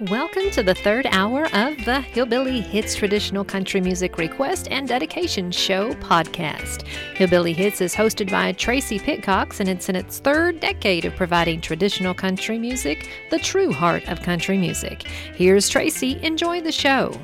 Welcome to the third hour of the Hillbilly Hits Traditional Country Music Request and Dedication Show podcast. Hillbilly Hits is hosted by Tracy Pitcox, and it's in its third decade of providing traditional country music, the true heart of country music. Here's Tracy. Enjoy the show.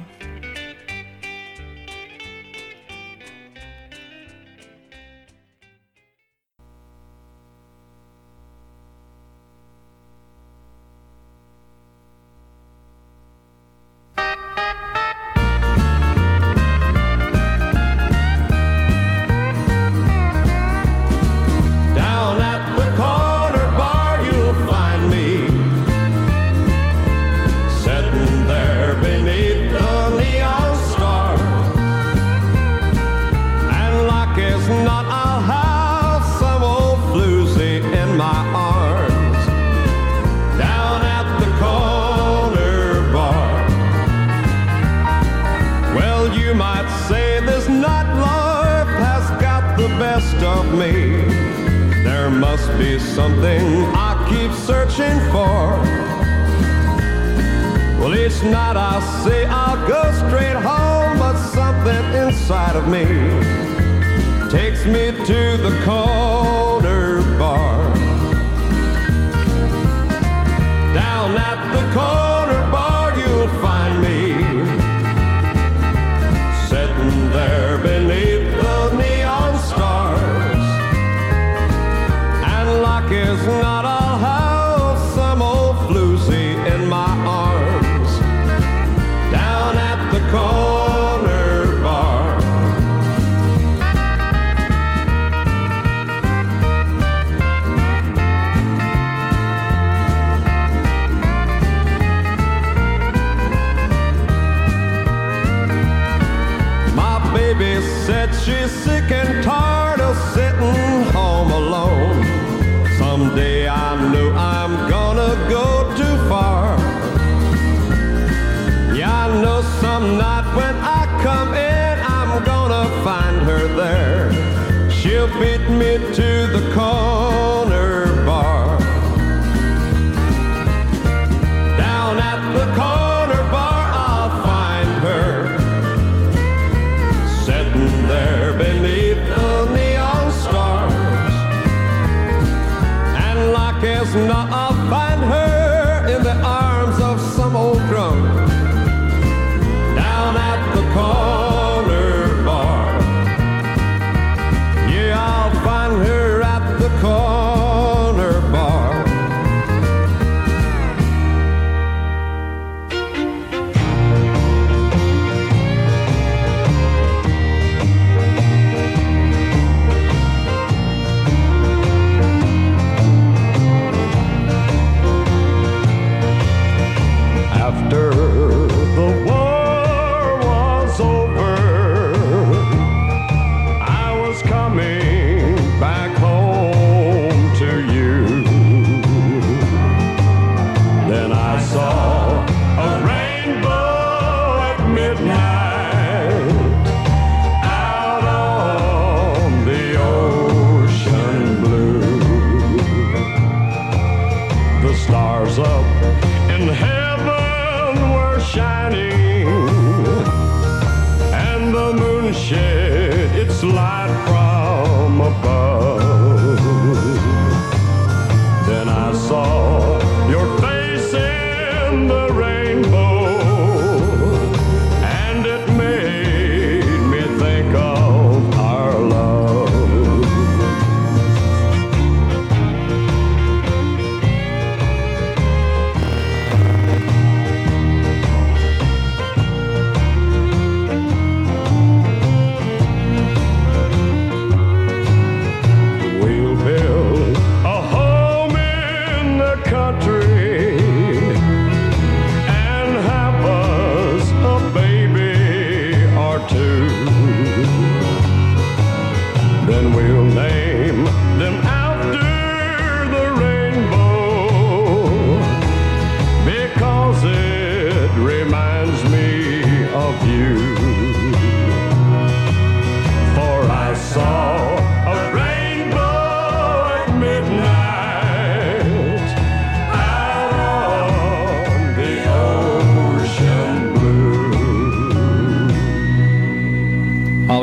Something I keep searching for. Well, each night I say I'll go straight home, but something inside of me takes me to the corner bar. Down at the corner bar you'll find me sitting there beneath the neon stars. Is not I'll have some old floozy in my arms down at the corner bar. My baby said she's sick and tired of sitting home alone. Someday I know I'm gonna go too far. Yeah, I know some night when I come in I'm gonna find her there. She'll beat me to the corner bar. Down at the corner bar I'll find her sitting there beneath the neon stars. Guess not, I'll find her in the arms of some old drunk down at the corner bar. Yeah, I'll find her at the corner bar. After the war was over, I was coming back home to you. Then I saw a rainbow at midnight out on the ocean blue. The stars up in heaven shining, and the moon shed its light from above. Then I saw your face in the rainbow, and it made me think of our love. Then we'll name them after the rainbow, because it reminds me of you. For I saw a rainbow at midnight out on the ocean.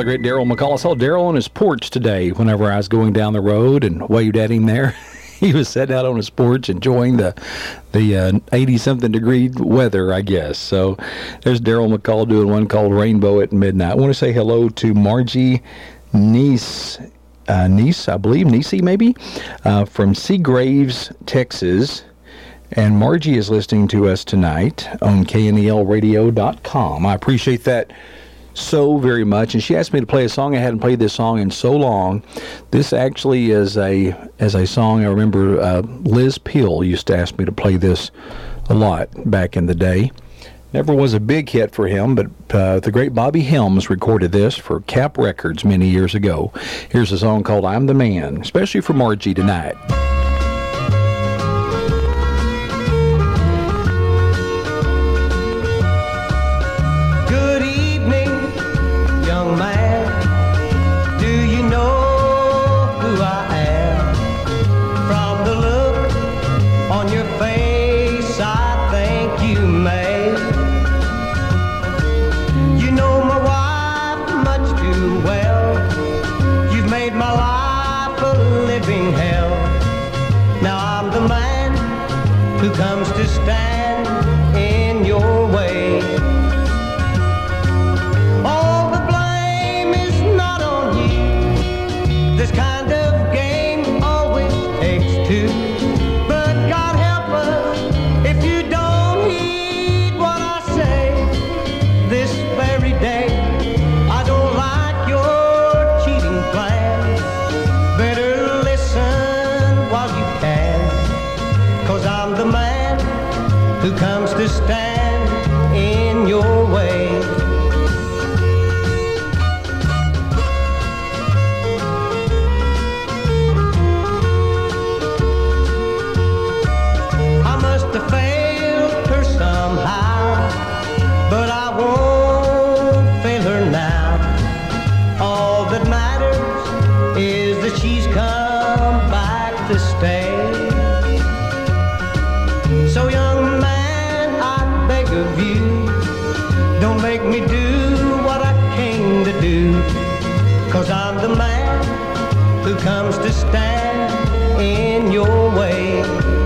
great Daryl McCall. I saw Daryl on his porch today whenever I was going down the road and waved at him there. He was sitting out on his porch enjoying the 80-something degree weather, I guess. So there's Daryl McCall doing one called Rainbow at Midnight. I want to say hello to Margie Niece, I believe, Niece maybe, from Seagraves, Texas. And Margie is listening to us tonight on KNELradio.com. I appreciate that so very much. And she asked me to play a song. I hadn't played this song in so long. This actually is a song I remember Liz Peel used to ask me to play this a lot back in the day. Never was a big hit for him, but the great Bobby Helms recorded this for Cap Records many years ago. Here's a song called I'm the Man, especially for Margie tonight. Comes to stand in your way. All the blame is not on you. This kind of game always takes two. But God help us if you don't heed what I say. This very day, I don't like your cheating plan. Better listen while you can, 'cause I'm the man who comes to stand in your way. I must have failed her somehow, but I won't fail her now. All that matters is that she's come back to stay. So young man, I beg of you, don't make me do what I came to do, 'cause I'm the man who comes to stand in your way.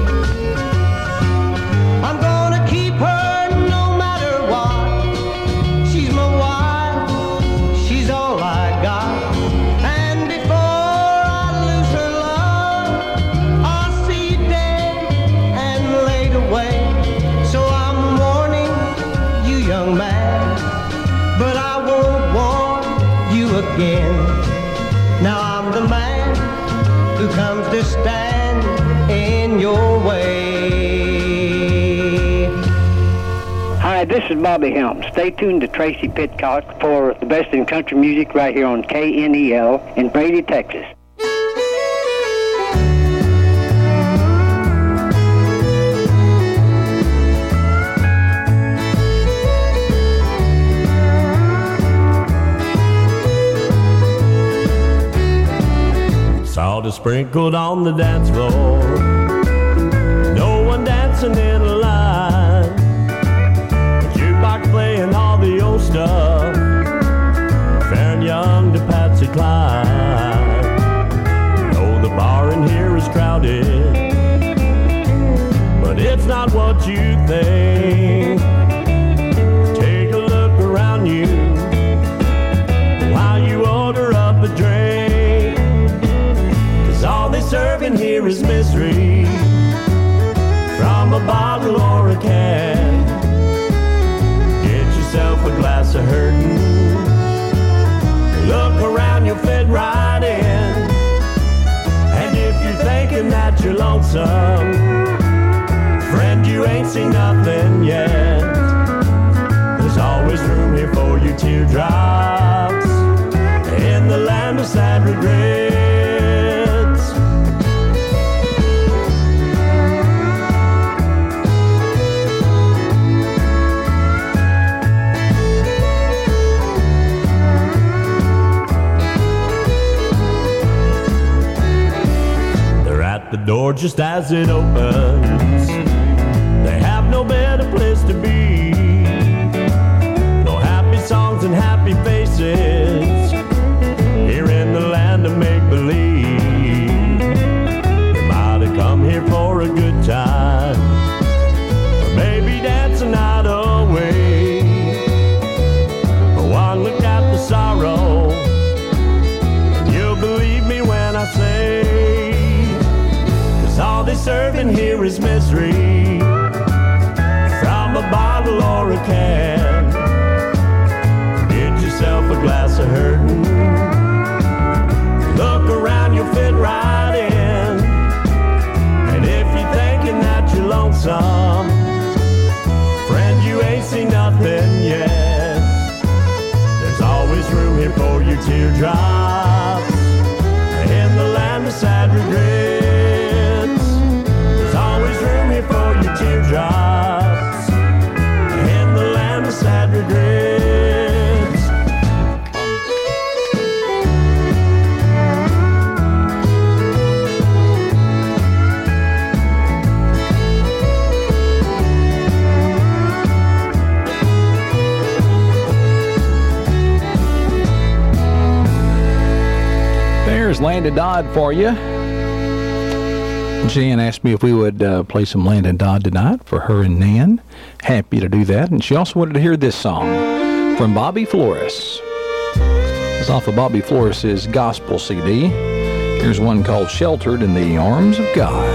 I'm gonna keep her no matter what. She's my wife, she's all I got. And before I lose her love, I'll see dead and laid away. So I'm warning you, young man, but I won't warn you again. Now I'm the man who comes to stand in your way. Hi, this is Bobby Helms. Stay tuned to Tracy Pitcock for the best in country music right here on KNEL in Brady, Texas. Salt is sprinkled on the dance floor, no one dancing in a line, a jukebox playing all the old stuff, fair and young to Patsy Cline. Oh, the bar in here is crowded, but it's not what you think. Take a look around you while you order up a drink, 'cause all they serve in here is misery from a bottle or a can. Get yourself a glass of hurtin', look around, you'll fit right in. And if you're thinking that you're lonesome, friend, you ain't seen nothing yet. There's always room here for your teardrops in the land of sad regrets. They're at the door just as it opens. They have no better place to be. No happy songs and happy faces. nothing yet. There's always room here for your teardrops in the land of sad regrets. There's always room here for your teardrops in the land of sad regrets. There's Landon Dodd for you. Jan asked me if we would play some Landon Dodd tonight for her and Nan. Happy to do that. And she also wanted to hear this song from Bobby Flores. It's off of Bobby Flores' gospel CD. Here's one called Sheltered in the Arms of God.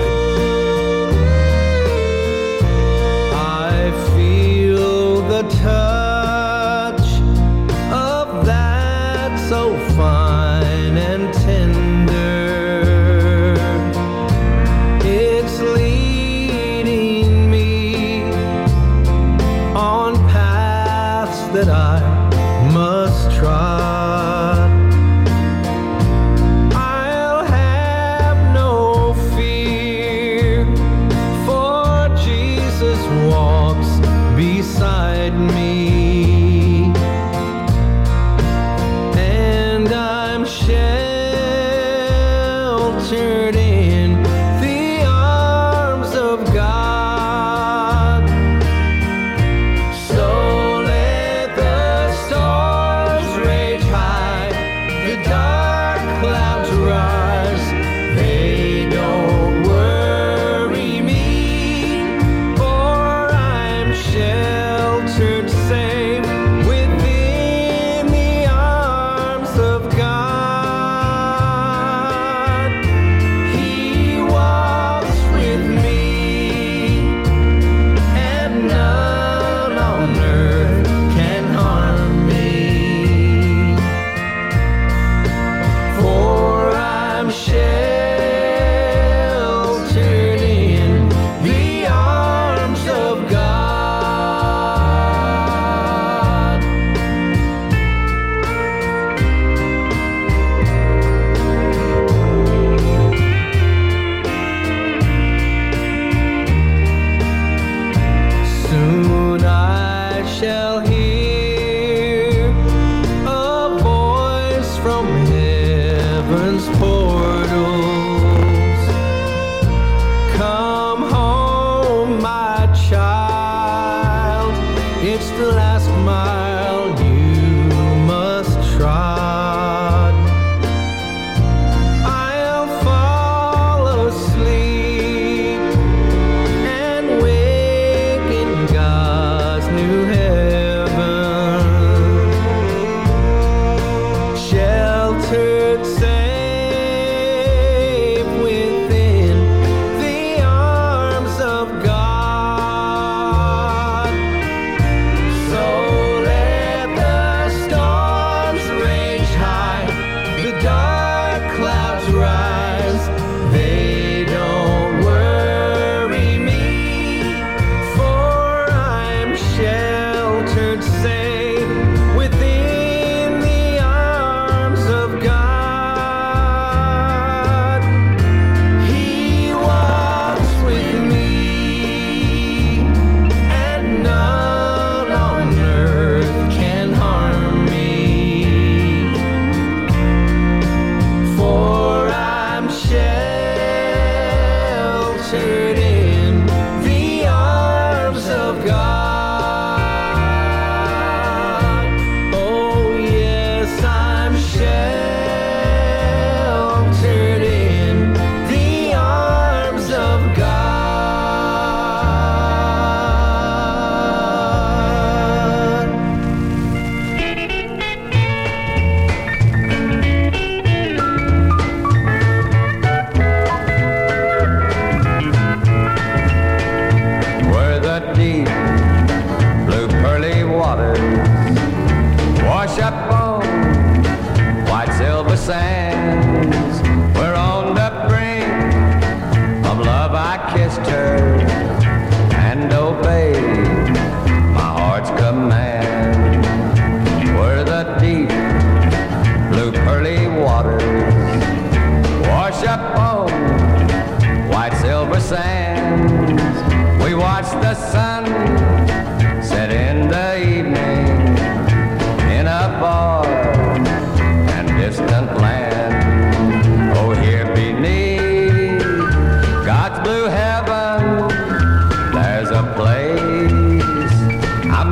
I feel the touch of that so fine and tender. It's leading me on paths that I must trod. I'll have no fear, for Jesus walks beside me, and I'm sheltered in the arms of God. So let the storms rage high, the dark clouds rise, they don't worry me, for I'm sheltered safe within the arms of God. He walks with me, and none on earth can harm me, for I'm sheltered in the arms of God. Soon I shall hear a voice from heaven's portals. Come home, my child. It's the last mile you must trod. I'll fall asleep and wake in God's new heaven, sheltered safe within the arms of God. So let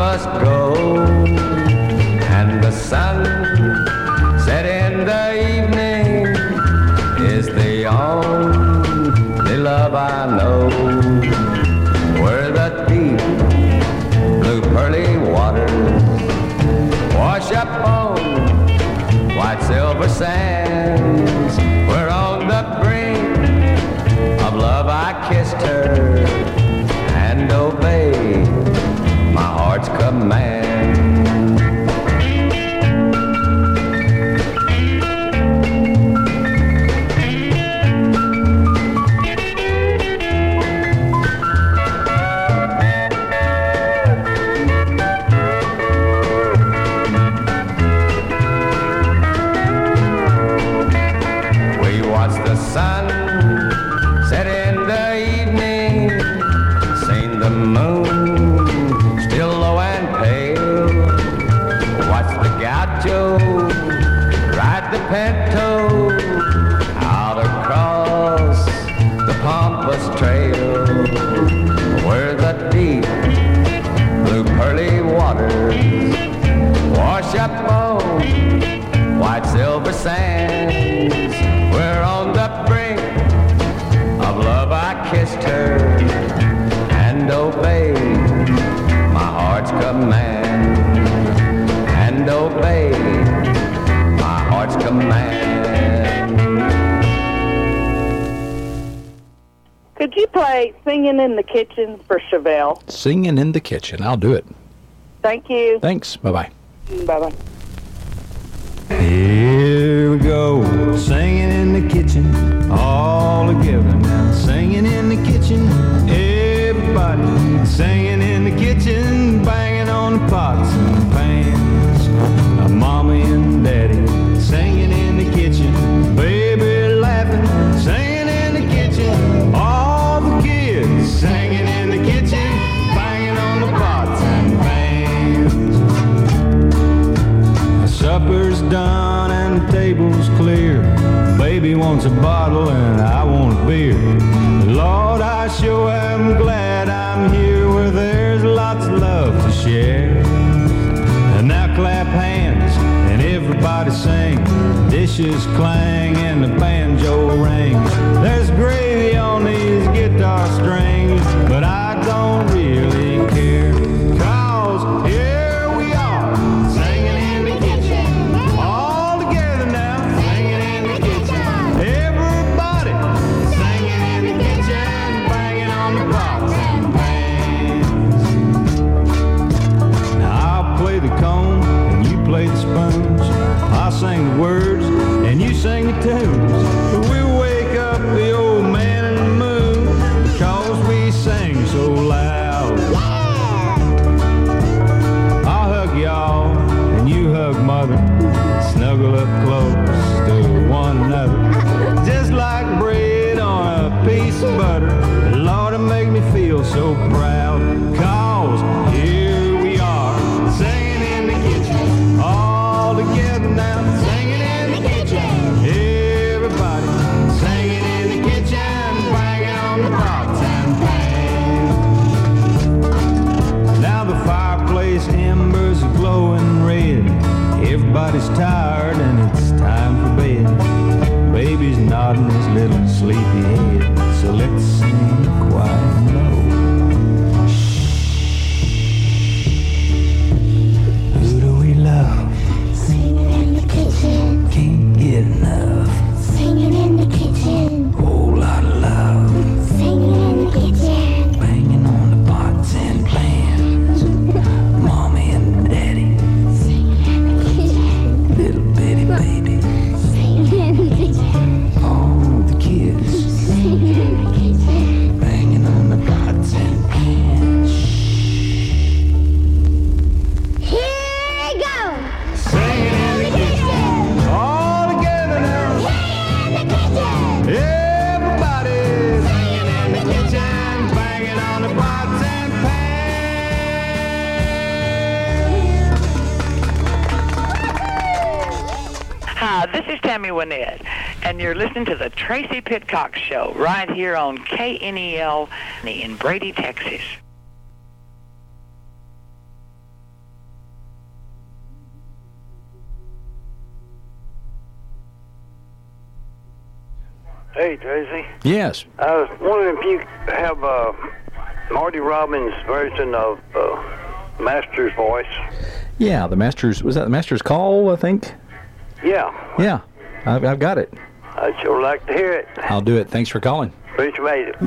must go. And the sun set in the evening is the only love I know. Where the deep blue pearly waters wash up on white silver sands. We're on the brink of love. I kissed her and obeyed my heart's command. Pinto out across the Pampas Trail, where the deep blue pearly waters wash up on white silver sands. We're on the brink of love. I kissed her and obeyed my heart's command, and obeyed heart's command. Could you play Singing in the Kitchen for Chevelle? Singing in the Kitchen. I'll do it. Thank you. Thanks. Bye-bye. Bye-bye. Here we go, singing in the kitchen, all together now. Singing in the kitchen, everybody. Singing in the kitchen, banging on the pots and pans. Mommy and Daddy singing in the kitchen, baby laughing, singing in the kitchen. All the kids singing in the kitchen, banging on the pots and pans. Supper's done and the table's clear. Baby wants a bottle and I want a beer. Lord, I sure am glad I'm here where there's lots of love to share. And now clap hands and everybody sing. Dishes clang and the banjo rings. There's gravy on these guitar strings, but I don't really care. 'Cause here we are, singing in the kitchen, all together now, singing in the kitchen. Everybody singing in the kitchen, banging on the pots and pans. Now I'll play the comb and you play the sponge. I'll sing the words and you sing the tunes. We'll wake up the old man in the moon because we sing so loud. I'll hug y'all and you hug mother. Snuggle up close to one another, just like bread on a piece of butter. Lord, it make me feel so proud. 'Cause here we are, singing in the kitchen, all together now, singing in the kitchen. Everybody singing in the kitchen, banging on the pots and pans. Now the fireplace embers are glowing red. Everybody's tired and it's time for bed. Baby's nodding his little sleepy head. So let's sing quiet and low. Who do we love? Singing in the kitchen, Can't get enough. singing in the kitchen, Whole lot of love. singing in the kitchen, Banging on the pots and pans. Mommy and Daddy, singing in the kitchen, little bitty baby. singing in the kitchen, All the kids singing in the kitchen. banging on the pots and pans. Here we go! Singing in the kitchen, all together now. Singing in the kitchen, Everybody singing in the kitchen, banging on the pots and pans. Hi, this is Tammy Wynette, and you're listening to the Tracy Pitcock Show right here on KNEL in Brady, Texas. Hey, Tracy. Yes. I was wondering if you have Marty Robbins' version of Master's voice. Yeah, the Master's, was that the Master's Call, I think? Yeah. Yeah, I've got it. I'd sure like to hear it. I'll do it. Thanks for calling. Appreciate it.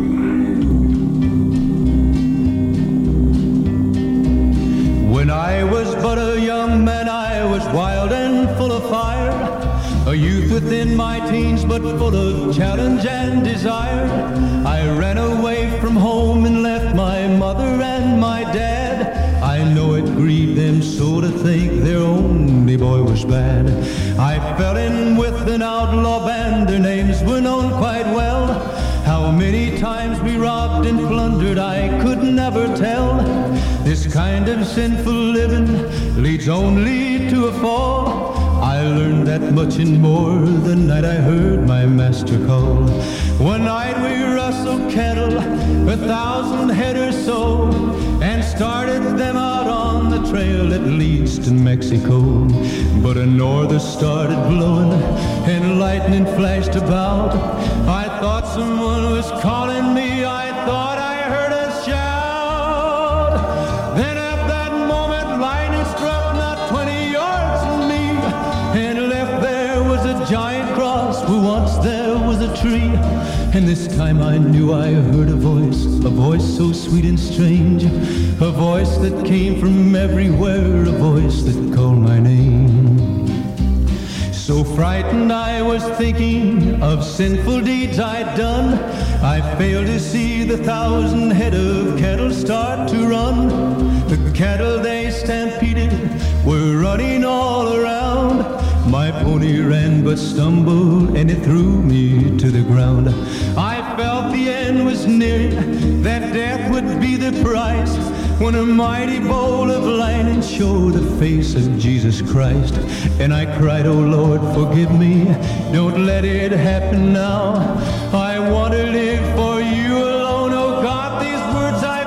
When I was but a young man, I was wild and full of fire. A youth within my teens, but full of challenge and desire. I ran away from home and left my mother and my dad. I know it grieved them so to think their only boy was bad. I fell in with an outlaw band, their names were known quite well. How many times we robbed and plundered I could never tell. This kind of sinful living leads only to a fall. I learned that much and more the night I heard my master call. One night we rustled cattle, 1,000 head or so, and started them out on the trail that leads to Mexico. But a norther started blowing and lightning flashed about. I thought someone was calling me, I thought I heard a shout. Then at that moment lightning struck not 20 yards from me, and left there was a giant cross where once there was a tree. And this time I knew I heard a voice so sweet and strange, a voice that came from everywhere, a voice that called my name. So frightened I was thinking of sinful deeds I'd done, I failed to see the 1,000 head of cattle start to run. The cattle they stampeded were running all around. My pony ran but stumbled and it threw me to the ground. I felt the end was near, that death would be the price, when a mighty bolt of lightning showed the face of Jesus Christ. And I cried, oh Lord, forgive me, don't let it happen now. I want to live for you alone, oh God, these words I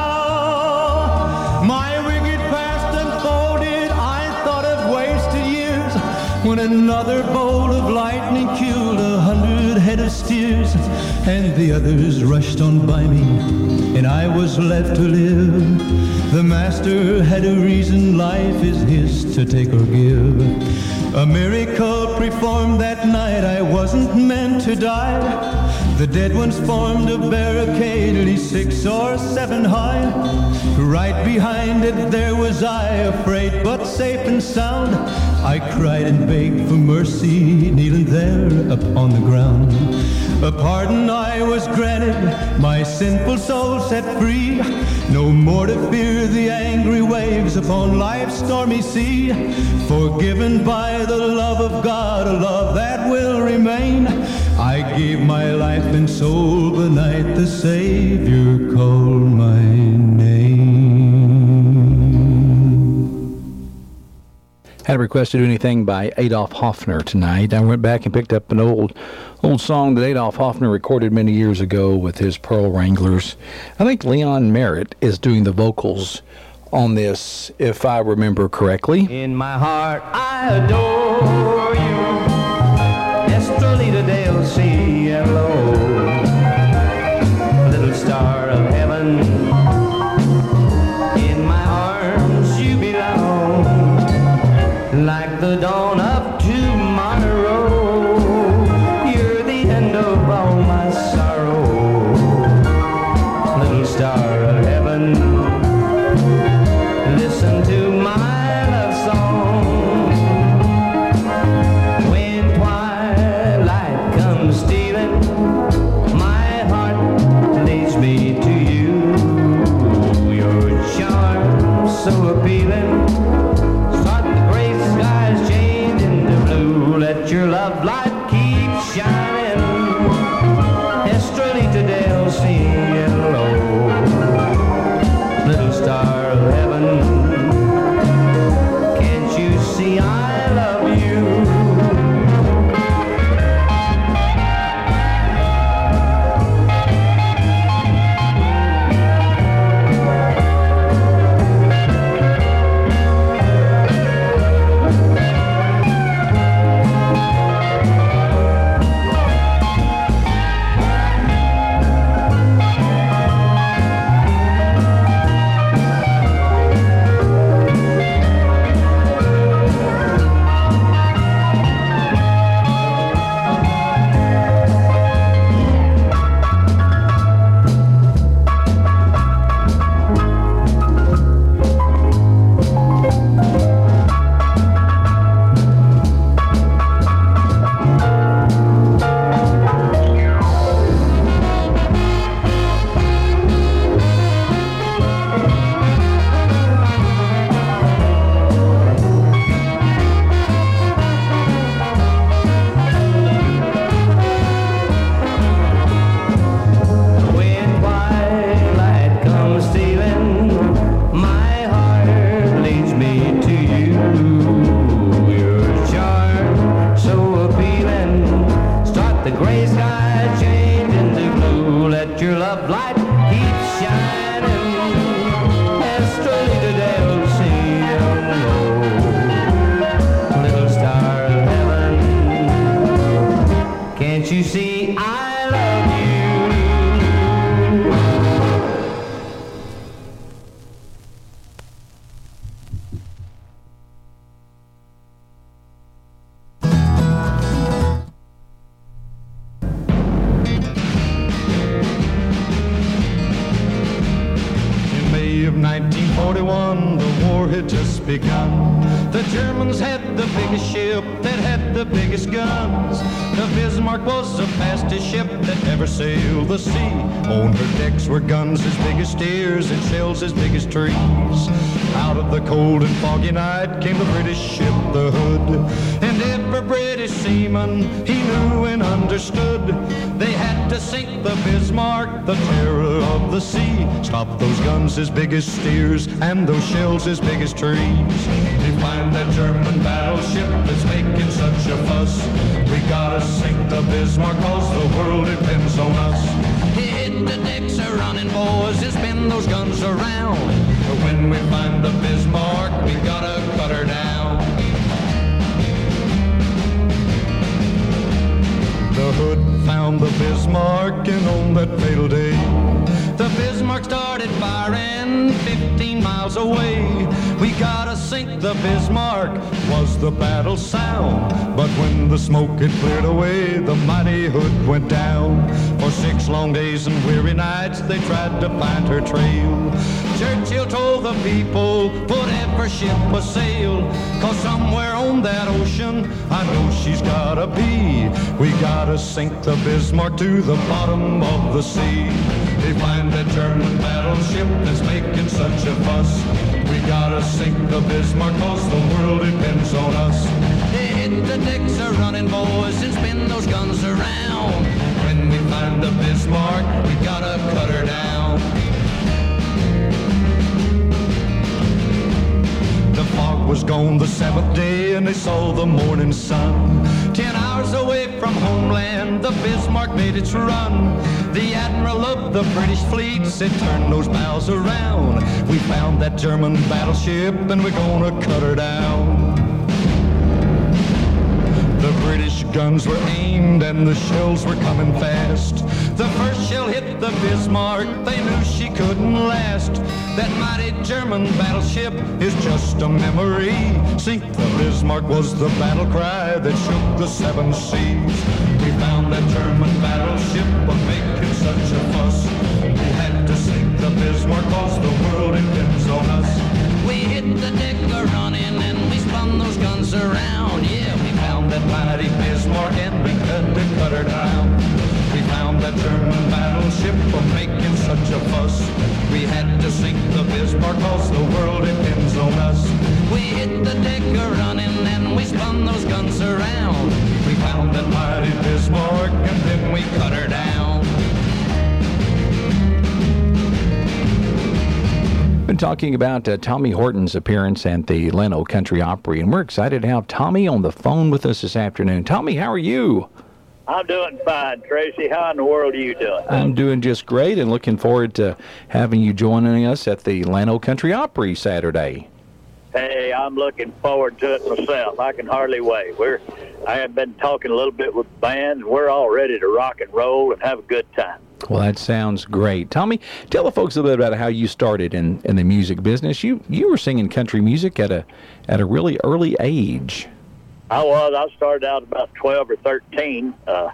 vow. My wicked past unfolded, I thought of wasted years, when another bolt of lightning killed 100 head of steers. And the others rushed on by me, and I was left to live. The master had a reason, life is his to take or give. A miracle performed that night, I wasn't meant to die. The dead ones formed a barricade, at least 6 or 7 high. Right behind it there was I, afraid but safe and sound. I cried and begged for mercy, kneeling there upon the ground. A pardon I was granted, my sinful soul set free. No more to fear the angry waves upon life's stormy sea. Forgiven by the love of God, a love that will remain. I gave my life and soul the night the Savior called my name. Had a request to do anything by Adolf Hoffner tonight. I went back and picked up an old song that Adolf Hoffner recorded many years ago with his Pearl Wranglers. I think Leon Merritt is doing the vocals on this, if I remember correctly. In my heart, I adore you, Estrelita del Cielo, little star of heaven. In my arms you belong, like the dawn of tomorrow. You're the end of all my sorrow, little star of heaven. Listen to my love song. When twilight comes stealing, my heart leads me to you. Your charm so appealing, start the gray skies change into blue. Let your love light keep shining, Estrelita del Cielo, little star of heaven. Can't you see I love you? 1941, the war had just begun. The Germans had the biggest ship that had the biggest guns. The Bismarck was the fastest ship that ever sailed the sea. On her decks were guns as big as steers and shells as big as trees. Out of the cold and foggy night came the British ship, the Hood. And every British seaman, he knew and understood. They had to sink the Bismarck, the terror of the sea. Stop those guns as big as steers and those shells as big as trees. They find that German battleship that's making such a fuss. We gotta sink the Bismarck cause the world depends on us. Hit the decks are running, boys, and spin those guns around. But when we find the Bismarck, we gotta cut her down. The Hood found the Bismarck, and on that fatal day, the Bismarck started firing 15 miles away. We gotta sink the Bismarck, was the battle sound. But when the smoke had cleared away, the mighty Hood went down. For 6 long days and weary nights, they tried to find her trail. Churchill told the people, put every ship a sail, cause somewhere on that ocean, I know she's gotta be. We gotta sink the Bismarck to the bottom of the sea. They find that German battleship that's making such a fuss. We gotta sink the Bismarck cause the world depends on us. Hit the decks are running, boys, and spin those guns around. When we find the Bismarck, we gotta cut her down. The fog was gone the 7th day and they saw the morning sun. 10 hours away from homeland, the Bismarck made its run. The admiral of the British fleet said, turn those bows around. We found that German battleship and we're gonna cut her down. The British guns were aimed and the shells were coming fast. The first shell hit the Bismarck, they knew she couldn't last. That mighty German battleship is just a memory. Sink the Bismarck was the battle cry that shook the 7 seas. We found that German battleship was making such a fuss. We had to sink the Bismarck cause the world depends on us. We hit the deck a-running and we spun those guns around. Yeah, we found that mighty Bismarck and we had to cut her down. We found that German battleship for making such a fuss. We had to sink the Bismarck cause the world depends on us. We hit the deck a-running and we spun those guns around. We found that mighty Bismarck and then we cut her down. Been talking about Tommy Horton's appearance at the Leno Country Opry, and we're excited to have Tommy on the phone with us this afternoon. Tommy, how are you? I'm doing fine, Tracy. How in the world are you doing? I'm doing just great and looking forward to having you joining us at the Leno Country Opry Saturday. Hey, I'm looking forward to it myself. I can hardly wait. I have been talking a little bit with the band, and we're all ready to rock and roll and have a good time. Well, that sounds great. Tommy, tell the folks a little bit about how you started in the music business. You were singing country music at a really early age. I was. I started out about 12 or 13.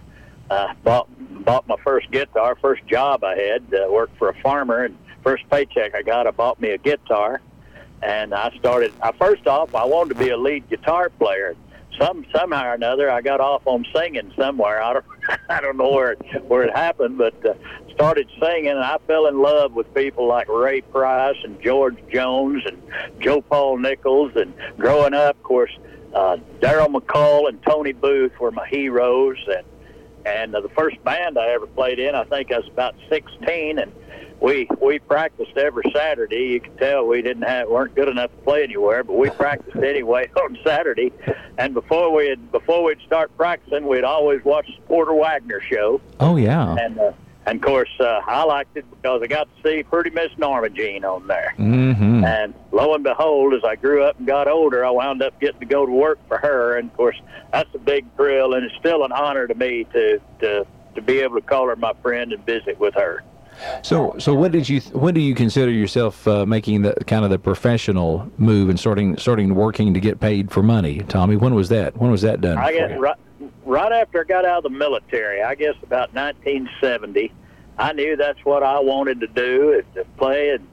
Bought my first guitar. First job I had, worked for a farmer, and first paycheck I got, I bought me a guitar. And first off, I wanted to be a lead guitar player. Somehow or another, I got off on singing somewhere. I don't know where it happened, but started singing, and I fell in love with people like Ray Price and George Jones and Joe Paul Nichols. And growing up, of course, Daryl McCall and Tony Booth were my heroes. And the first band I ever played in, I think I was about 16, and we practiced every Saturday. You can tell we weren't good enough to play anywhere, but we practiced anyway on Saturday. And before we'd start practicing, we'd always watch the Porter Wagner show. Oh yeah. And of course, I liked it because I got to see Pretty Miss Norma Jean on there. Mm-hmm. And lo and behold, as I grew up and got older, I wound up getting to go to work for her. And of course, that's a big thrill, and it's still an honor to me to be able to call her my friend and visit with her. So when do you consider yourself making the professional move and starting working to get paid for money, Tommy? When was that done? I guess right after I got out of the military, I guess about 1970, I knew that's what I wanted to do, is to play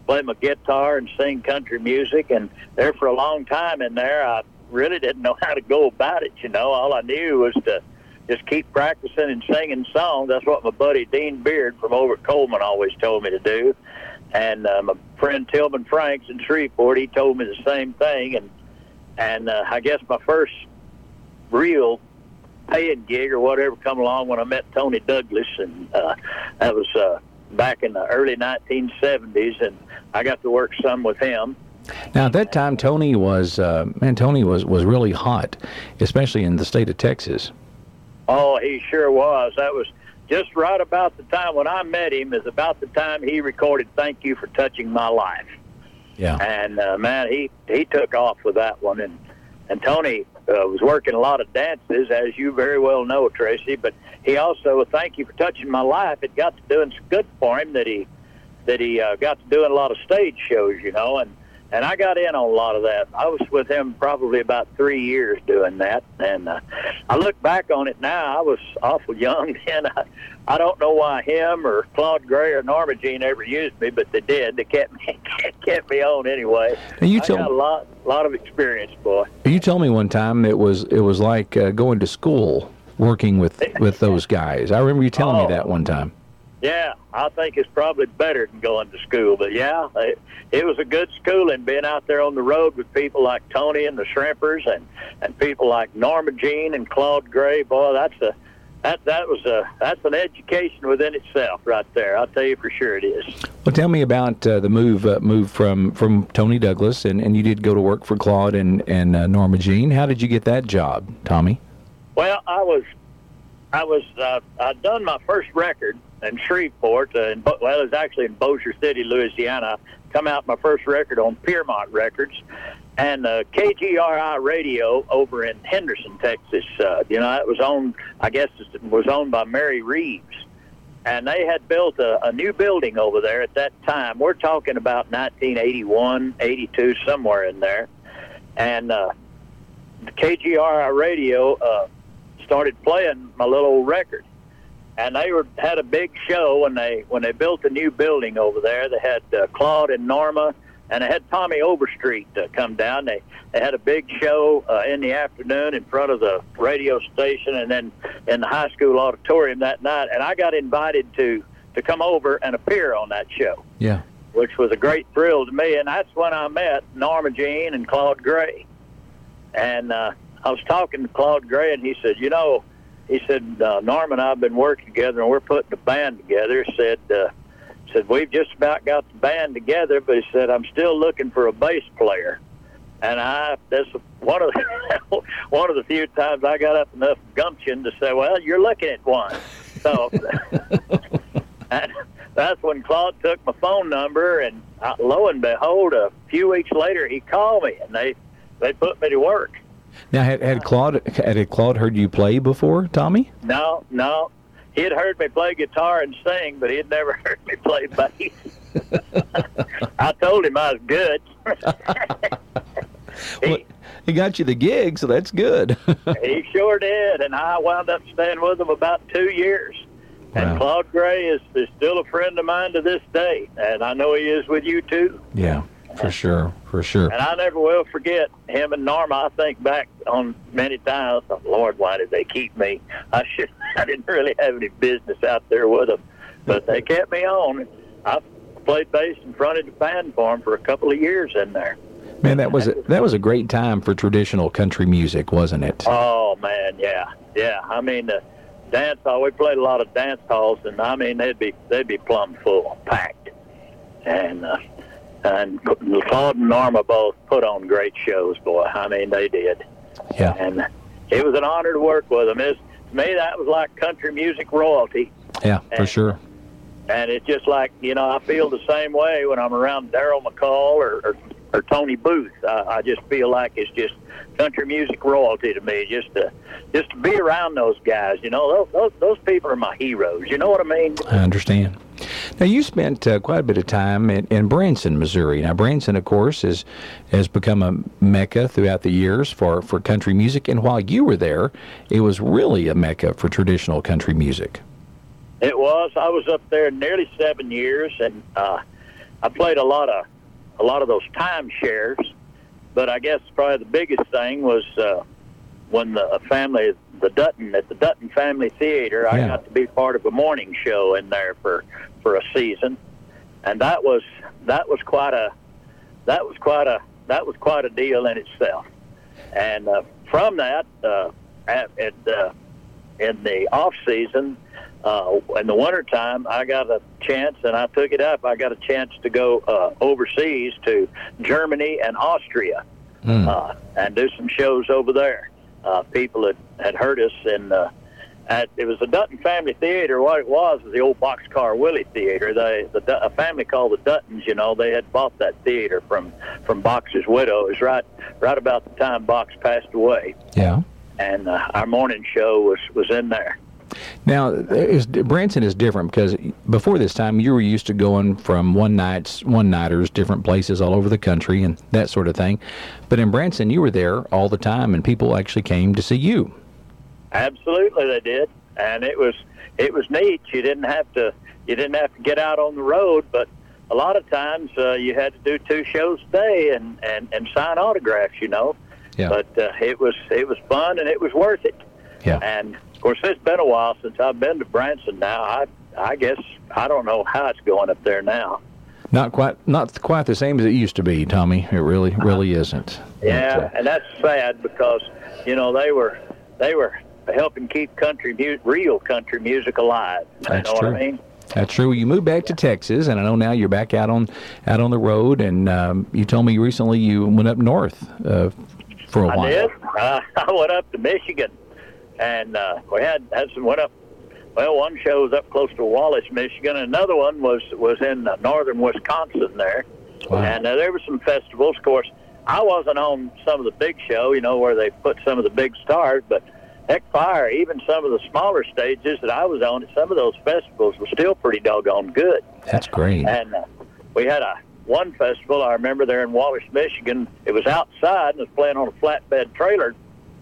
play my guitar and sing country music. And there for a long time in there, I really didn't know how to go about it. All I knew was to just keep practicing and singing songs. That's what my buddy Dean Beard from over at Coleman always told me to do. And my friend Tillman Franks in Shreveport, he told me the same thing. And I guess my first real paying gig or whatever come along when I met Tony Douglas, and that was back in the early 1970s, and I got to work some with him. Now, at that time, Tony was really hot, especially in the state of Texas. Oh, he sure was. That was just right about the time when I met him, is about the time he recorded Thank You for Touching My Life. Yeah. And, man, he took off with that one. And Tony was working a lot of dances, as you very well know, Tracy, but he also, Thank You for Touching My Life, it got to doing some good for him that he got to doing a lot of stage shows, and I got in on a lot of that. I was with him probably about 3 years doing that, and I look back on it now. I was awful young then. I don't know why him or Claude Gray or Norma Jean ever used me, but they did. They kept me on anyway. Now I got a lot of experience, boy. You told me one time it was like going to school working with those guys. I remember you telling me that one time. Yeah, I think it's probably better than going to school. But, yeah, it was a good schooling, being out there on the road with people like Tony and the Shrimpers and people like Norma Jean and Claude Gray. Boy, that's an education within itself right there. I'll tell you for sure it is. Well, tell me about the move from Tony Douglas, and you did go to work for Claude and Norma Jean. How did you get that job, Tommy? Well, I'd done my first record in Shreveport. It was actually in Bossier City, Louisiana. Come out my first record on Piermont Records, and KGRI Radio over in Henderson, Texas. It was owned. I guess it was owned by Mary Reeves, and they had built a new building over there at that time. We're talking about 1981, 82, somewhere in there, and the KGRI Radio started playing my little old record. And they had a big show when they built a new building over there. They had Claude and Norma, and they had Tommy Overstreet come down. They had a big show in the afternoon in front of the radio station, and then in the high school auditorium that night. And I got invited to come over and appear on that show. Yeah. Which was a great thrill to me. And that's when I met Norma Jean and Claude Gray. And I was talking to Claude Gray, and he said, he said, Norm and I have been working together, and we're putting a band together. Said, we've just about got the band together, but he said, I'm still looking for a bass player. And that's one of the few times I got up enough gumption to say, well, you're looking at one. So and that's when Claude took my phone number, and lo and behold, a few weeks later, he called me, and they put me to work. Now, had Claude heard you play before, Tommy? No. He had heard me play guitar and sing, but he had never heard me play bass. I told him I was good. He got you the gig, so that's good. He sure did, and I wound up staying with him about 2 years. Wow. And Claude Gray is still a friend of mine to this day, and I know he is with you, too. Yeah. For sure. And I never will forget him and Norma. I think back on many times, oh, Lord, why did they keep me? I didn't really have any business out there with them, but they kept me on. I played bass and fronted the band for them for a couple of years in there. Man, that was a great time for traditional country music, wasn't it? Oh man, yeah. I mean, the dance hall. We played a lot of dance halls, and I mean they'd be plumb full, packed, and Claude and Norma both put on great shows, boy. I mean, they did. Yeah. And it was an honor to work with them. To me, that was like country music royalty. Yeah, for sure. And it's just like, I feel the same way when I'm around Daryl McCall or Tony Booth. I just feel like it's just country music royalty to me, just to be around those guys. Those people are my heroes. You know what I mean? I understand. Now, you spent quite a bit of time in Branson, Missouri. Now, Branson, of course, has become a mecca throughout the years for country music. And while you were there, it was really a mecca for traditional country music. It was. I was up there nearly 7 years, and I played a lot of those timeshares, but I guess probably the biggest thing was when the Dutton Family Theater. I got to be part of a morning show in there for a season, and that was quite a deal in itself. And from that, in the off season, in the wintertime, I got a chance, and I took it up. I got a chance to go overseas to Germany and Austria and do some shows over there. People had heard us, and it was the Dutton Family Theater. What it was the old Boxcar Willie Theater. A family called the Duttons, they had bought that theater from Box's widow. It was right about the time Box passed away. Yeah. And our morning show was in there. Now, Branson is different because before this time you were used to going from one-nighters, different places all over the country and that sort of thing. But in Branson, you were there all the time, and people actually came to see you. Absolutely, they did, and it was neat. You didn't have to get out on the road, but a lot of times you had to do 2 shows a day and sign autographs, Yeah. But it was fun, and it was worth it. Yeah. And of course, it's been a while since I've been to Branson. Now, I guess I don't know how it's going up there now. Not quite the same as it used to be, Tommy. It really isn't. Yeah, and that's sad because they were helping keep real country music alive. That's true. What I mean? That's true. You moved back to Texas, and I know now you're back out on the road. And you told me recently you went up north for a while. I did. I went up to Michigan. And we had some went up. Well, one show was up close to Wallace, Michigan. And another one was in northern Wisconsin there. Wow. And there were some festivals. Of course, I wasn't on some of the big show, where they put some of the big stars. But heck, fire, even some of the smaller stages that I was on at some of those festivals were still pretty doggone good. That's great. And we had one festival I remember there in Wallace, Michigan. It was outside and it was playing on a flatbed trailer.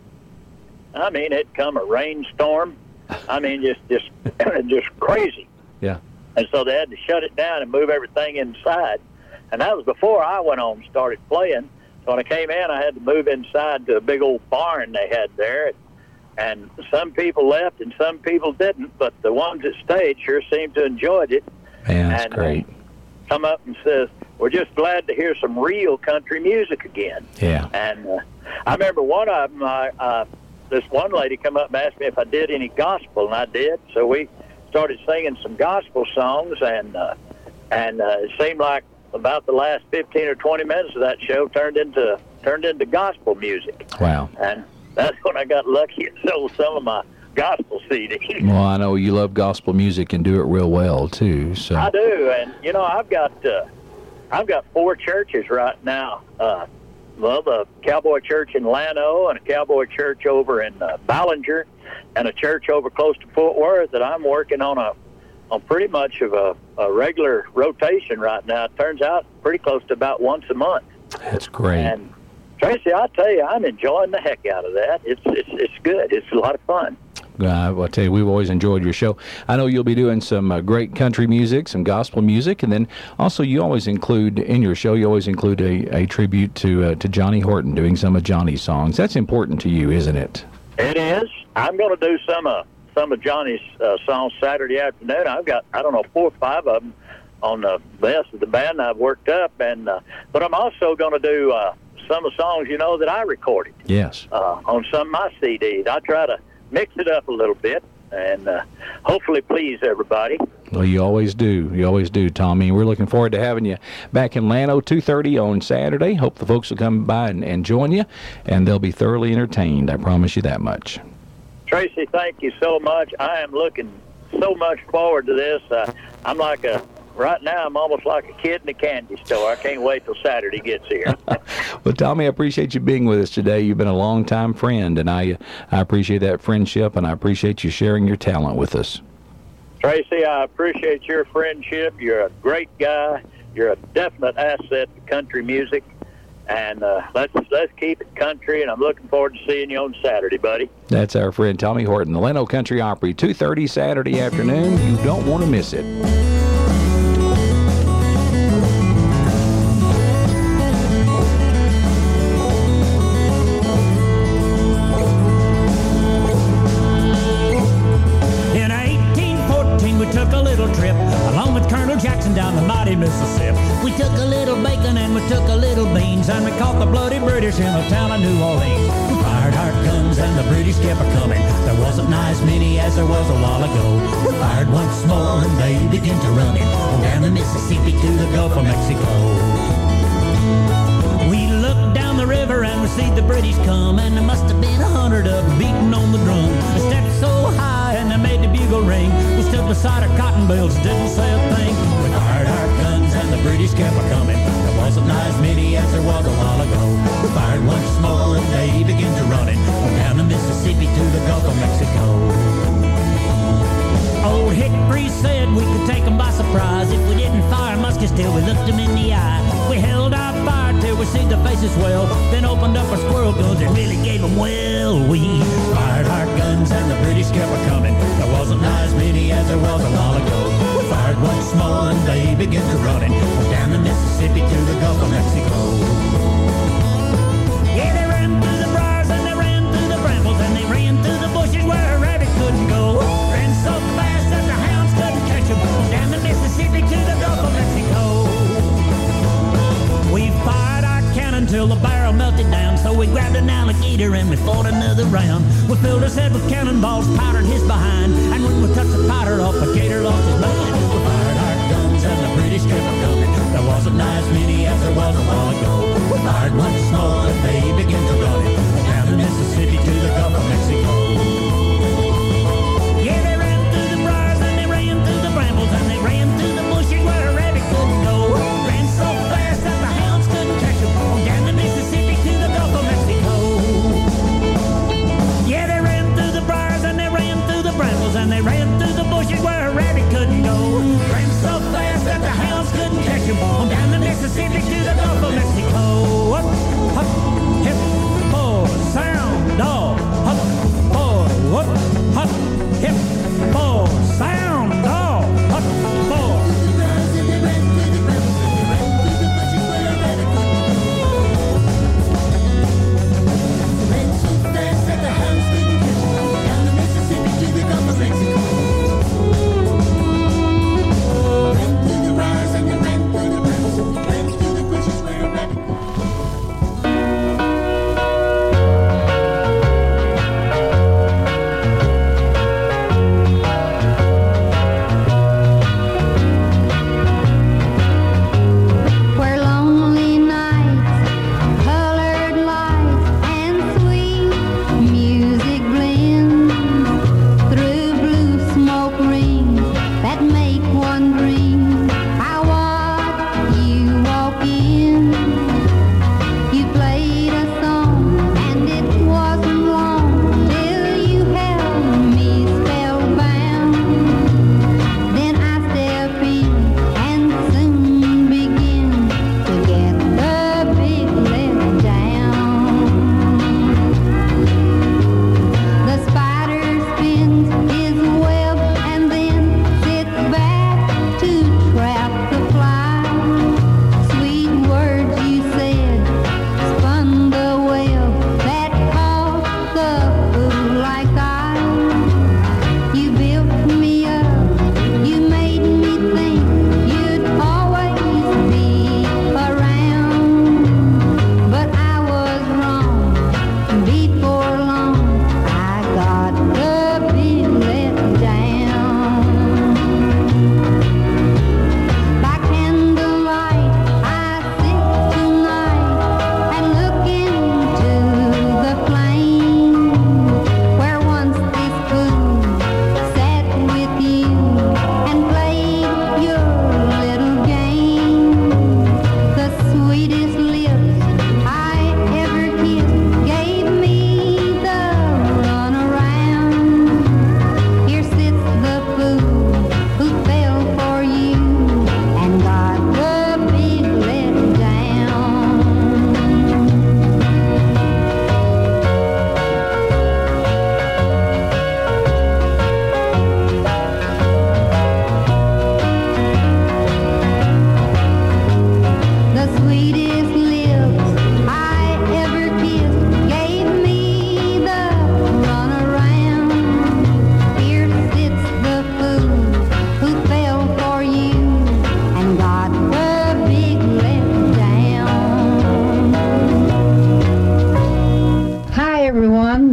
I mean, it'd come a rainstorm. I mean, just crazy. Yeah. And so they had to shut it down and move everything inside. And that was before I went on and started playing. So when I came in, I had to move inside to a big old barn they had there. And some people left and some people didn't, but the ones that stayed sure seemed to enjoy it. Man, that's great. Come up and says, we're just glad to hear some real country music again. Yeah. And I remember one of them, this one lady come up and asked me if I did any gospel, and I did. So we started singing some gospel songs, and it seemed like about the last 15 or 20 minutes of that show turned into gospel music. Wow. And that's when I got lucky and sold some of my gospel CDs. Well, I know you love gospel music and do it real well too. So I do, and I've got 4 churches right now. The Cowboy Church in Llano, and a Cowboy Church over in Ballinger, and a church over close to Fort Worth that I'm working on pretty much of a regular rotation right now. It turns out pretty close to about once a month. That's great. And Tracy, I tell you, I'm enjoying the heck out of that. It's good. It's a lot of fun. I'll tell you, we've always enjoyed your show. I know you'll be doing some great country music, some gospel music, and then also you always include in your show, a tribute to Johnny Horton, doing some of Johnny's songs. That's important to you, isn't it? It is. I'm going to do some of Johnny's songs Saturday afternoon. I've got, 4 or 5 of them on the best of the band I've worked up, and but I'm also going to do some of the songs that I recorded. Yes. On some of my CDs. I try to mix it up a little bit and hopefully please everybody. Well, you always do. You always do, Tommy. We're looking forward to having you back in Llano 2:30 on Saturday. Hope the folks will come by and join you, and they'll be thoroughly entertained. I promise you that much. Tracy, thank you so much. I am looking so much forward to this. Right now, I'm almost like a kid in a candy store. I can't wait till Saturday gets here. Well, Tommy, I appreciate you being with us today. You've been a long-time friend, and I appreciate that friendship, and I appreciate you sharing your talent with us. Tracy, I appreciate your friendship. You're a great guy. You're a definite asset to country music, and let's keep it country, and I'm looking forward to seeing you on Saturday, buddy. That's our friend Tommy Horton, the Llano Country Opry, 2:30 Saturday afternoon. You don't want to miss it. fought the bloody British in the town of New Orleans. We fired our guns and the British kept a-coming. There wasn't nigh as many as there was a while ago. We fired once more and they began to run it on down the Mississippi to the Gulf of Mexico. We looked down the river and we see the British come, and there must have been 100 of them beating on the drum. They stepped so high and they made the bugle ring. We stood beside our cotton bales, didn't say a thing. We fired our guns and the British kept a-coming. There wasn't nigh as many as there was a while ago. We fired once more and they began to run it on down the Mississippi to the Gulf of Mexico. Old Hickory said we could take them by surprise if we didn't fire muskets till we looked them in the eye. We held our fire till we see the faces well, then opened up our squirrel guns and really gave them well. We fired our guns and the British kept a-coming. There wasn't nigh as many as there was a while ago. We fired once more and they began to run it down the Mississippi to the Gulf of Mexico. Yeah, they ran through the briars and they ran through the brambles and they ran through the bushes where a rabbit couldn't go. Ran so fast that the hounds couldn't catch them down the Mississippi to the Gulf of Mexico. We fired our cannon till the barrel melted down, so we grabbed an alligator and we fought another round. We filled his head with cannonballs, powdered his behind, and when we touched the powder off, the gator lost his mind. We fired our guns and the British kept a-coming. There wasn't nigh as many as there was a while ago. We fired once more and they began to run it down the Mississippi to the Gulf of Mexico. Yeah, they ran through the briars and they ran through the brambles and they ran through the bushes where a rabbit couldn't go. Ran so fast that the hounds couldn't catch them down the Mississippi to the Gulf of Mexico. Yeah, they ran through the briars and they ran through the brambles and they ran through the bushes where a rabbit couldn't go. Ran so fast that the hounds couldn't catch them down the Mississippi to the Gulf of Mexico. Up, up.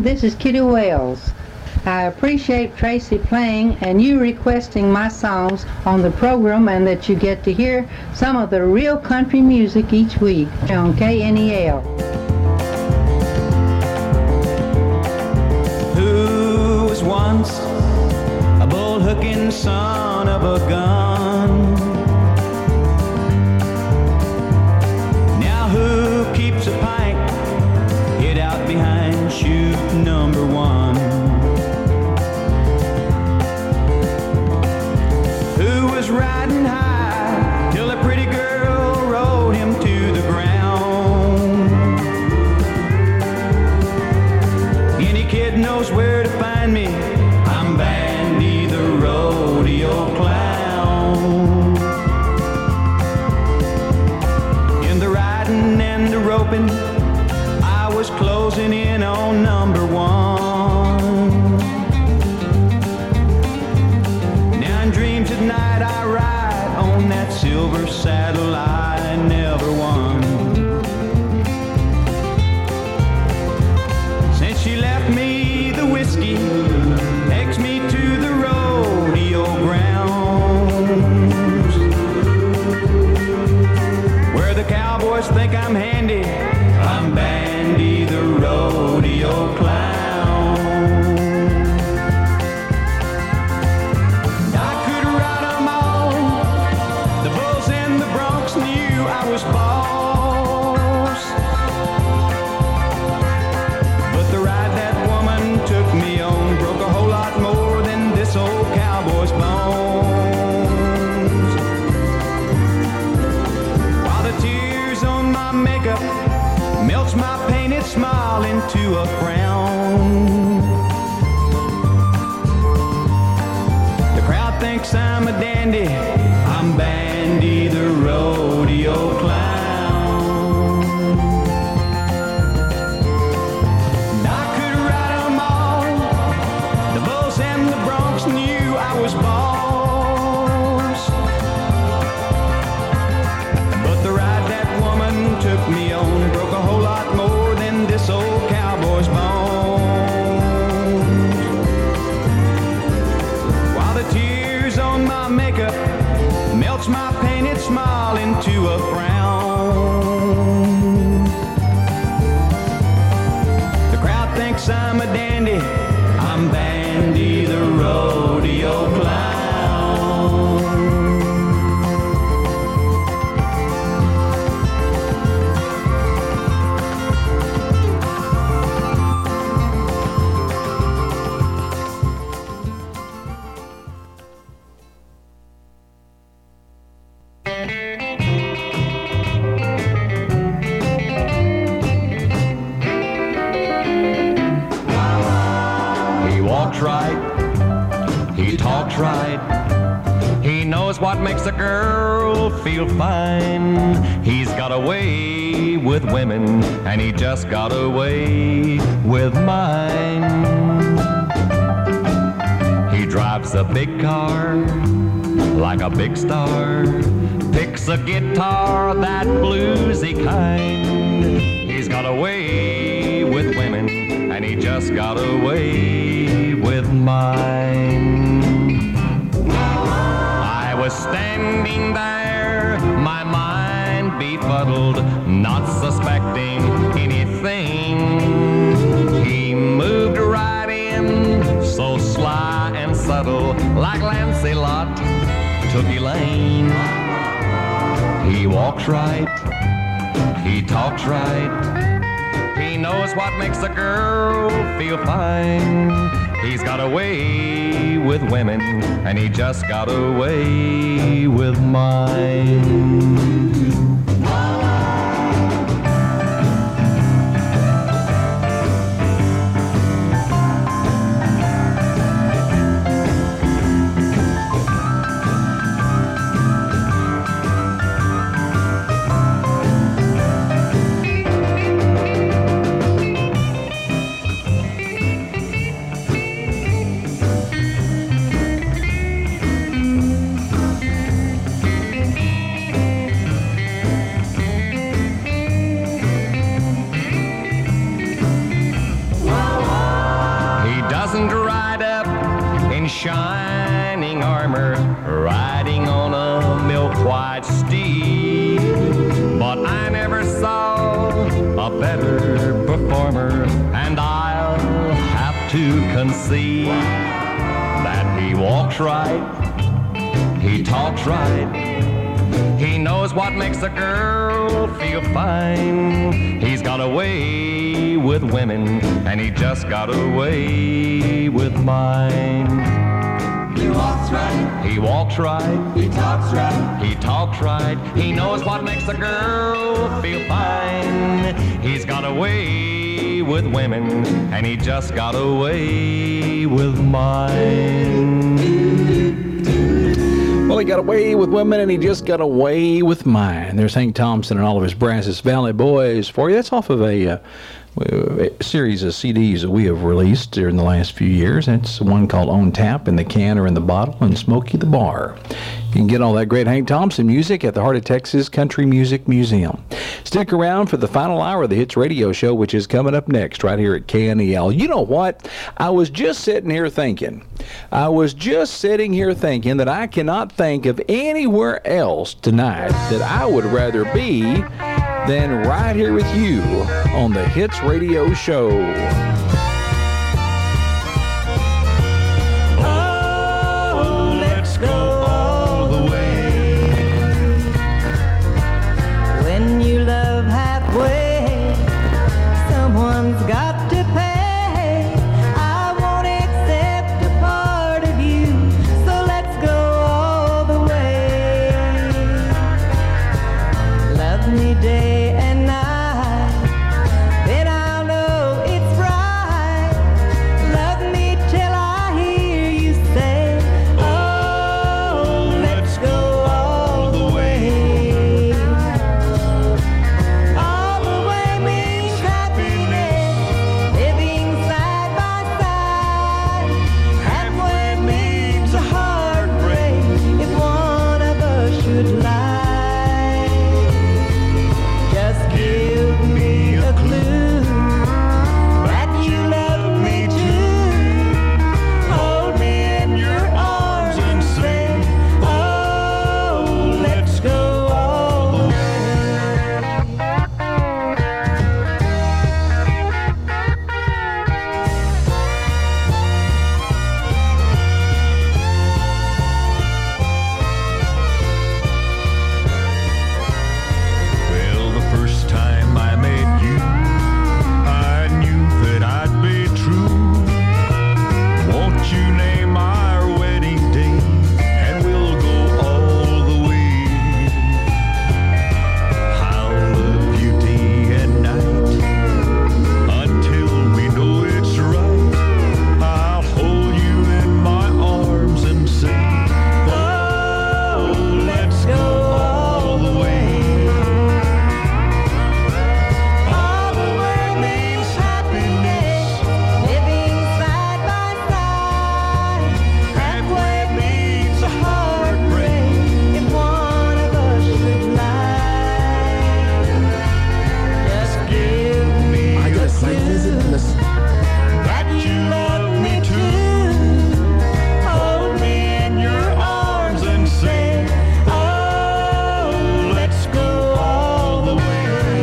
This is Kitty Wells. I appreciate Tracy playing and you requesting my songs on the program, and that you get to hear some of the real country music each week on KNEL. Who was once a bull-hooking son of a gun? Now who keeps a pint hid out behind chute number 1? Who was riding high till a pretty girl rode him to the ground? Any kid knows where to find me. I'm Bandy the rodeo clown. In the riding and the roping, I was closing in on number 1. Now in dreams at night I ride on that silver saddle I never won. Since she left me, the whiskey takes me to the rodeo grounds, where the cowboys think I'm handy. I'm Bandy the rodeo clown. I could ride 'em all. The bulls and the broncs knew I was boss, but the ride that woman took me on broke a whole lot more than this old cowboy's bones. While the tears on my makeup melts my painted smile into a frown, the crowd thinks I'm a dandy. I'm Bandy the rodeo clown. And I could ride 'em all. The bulls and the broncs knew I was boss, but the ride that woman took me on broke a whole lot more than this old cowboy's bones. While the tears on my makeup melts my painted smile into a frown, the crowd thinks I'm a dandy. I'm Bandy the rodeo clown. He walks right, he talks right, he knows what makes a girl feel fine. He's got a way with women, and he just got away with mine. He drives a big car like a big star, picks a guitar, that bluesy kind. He's got a way with women, and he just got away with mine. I was standing there, my mind befuddled, not suspecting anything. He moved right in, so sly and subtle, like Lancelot took Elaine. He walks right, he talks right, he knows what makes a girl feel fine. He's got away with women, and he just got away with mine. shining armor, riding on a milk-white steed. But I never saw a better performer, and I'll have to concede that he walks right, he talks right, he knows what makes a girl feel fine. He's got a way with women, and he just got away with mine. He walks right, he walks right, he talks right, he talks right, he knows what makes a girl feel fine. He's got away with women, and he just got away with mine. Well, he got away with women, and he just got away with mine. There's Hank Thompson and all of his Brazos Valley Boys for you. That's off of a series of CDs that we have released during the last few years. It's one called On Tap, In the Can or in the Bottle, and Smokey the Bar. You can get all that great Hank Thompson music at the Heart of Texas Country Music Museum. Stick around for the final hour of the Hits Radio Show, which is coming up next right here at KNEL. You know what? I was just sitting here thinking that I cannot think of anywhere else tonight that I would rather be than right here with you on the Hits Radio Show. Oh, let's go all the way. When you love halfway, someone's got to pay. I won't accept a part of you, so let's go all the way. Love me day and night, then I'll know it's right. Love me till I hear you say, oh, let's go all the way. All the way means happiness, living side by side. Halfway means a heartbreak if one of us should lie. Just give me a clue that you love me too. Hold me in your arms and say, oh, let's go all the way. Well, the first time I met you, I knew that I'd be true. Won't you name our wedding day, and we'll go all the way. I'll love you day and night until we know it's right. I'll hold you in my arms and say, oh, let's go all the way. All the way means happiness, living side by side. Halfway means a heartbreak if one of us should lie. Just give me a clue that you love me too. Hold me in your arms and say, oh, let's go all the way.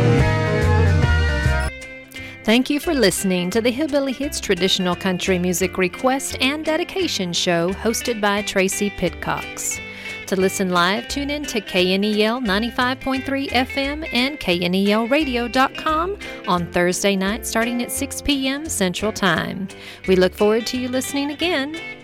Thank you for listening to the Hillbilly Hits Traditional Country Music Request and Dedication Show hosted by Tracy Pitcox. To listen live, tune in to KNEL 95.3 FM and KNELradio.com on Thursday night starting at 6 p.m. Central Time. We look forward to you listening again.